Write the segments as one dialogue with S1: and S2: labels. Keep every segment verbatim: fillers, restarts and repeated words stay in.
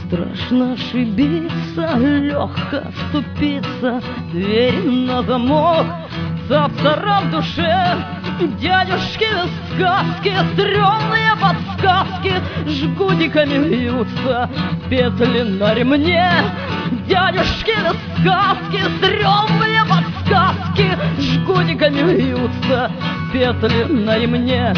S1: страшно ошибиться, легко ступиться, дверь на замок, цап-царап в душе. Дядюшкины сказки, стрёмные подсказки, жгутиками вьются петли на ремне. Дядюшкины сказки, стрёмные подсказки, жгутиками вьются петли на ремне.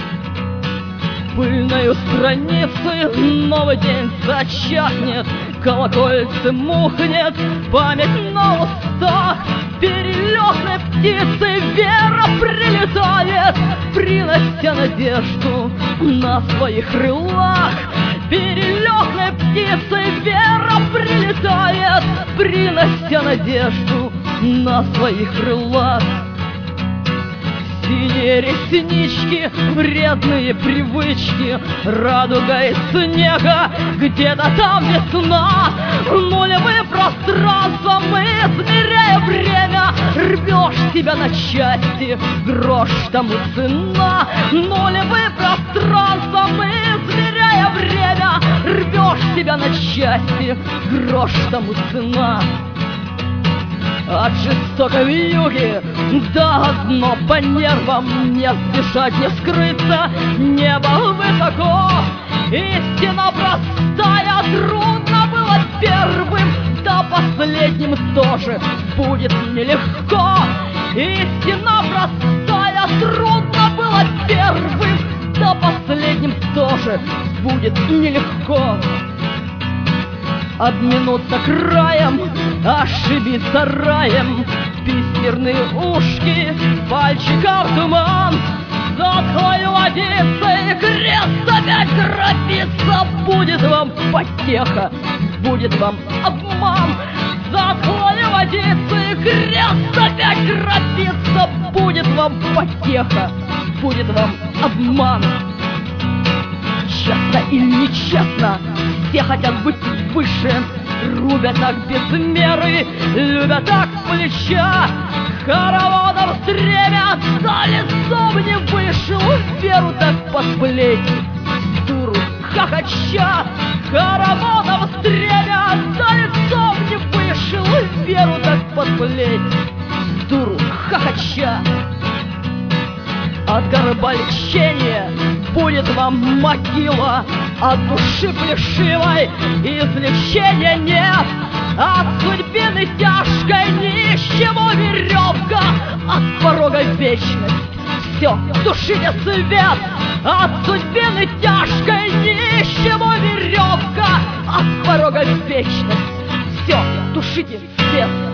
S1: Пыльною страницей новый день зачахнет, колокольцы мухнет, память на устах. Перелетной птицей вера прилетает, принося надежду на своих крылах. Перелетной птицей вера прилетает, принося надежду на своих крылах. Синие реснички, вредные привычки, радуга и снега, где-то там весна. Нулевым пространством, измеряя время, рвешь себя на части, грош тому цена. Нулевым пространством, измеряя время, рвешь себя на части, грош тому цена. От жестокой вьюги до дно по нервам, не сбежать, не скрыться, небо высоко. Истина простая, трудно было первым, да последним тоже будет нелегко. Истина простая, трудно было первым, да последним тоже будет нелегко. Обминуться краем, ошибиться раем, письмерные ушки, пальчиков туман. Затхлой водицей крест опять крапится, будет вам потеха, будет вам обман. Затхлой водицей крест опять крапится, будет вам потеха, будет вам обман. Честно или нечестно, все хотят быть выше, рубят так без меры, любят так с плеча. Хороводом стремя, за лицом не вышел, веру так под плеть, дуру хохоча. Хороводом стремя, за лицом не вышел, веру так под плеть, дуру хохоча. От горба лечения будет вам могила, от души плешивой излечения нет. От судьбины тяжкой нищему веревка, от порога вечность все, тушите свет. От судьбины тяжкой нищему веревка, от порога вечность все, тушите свет.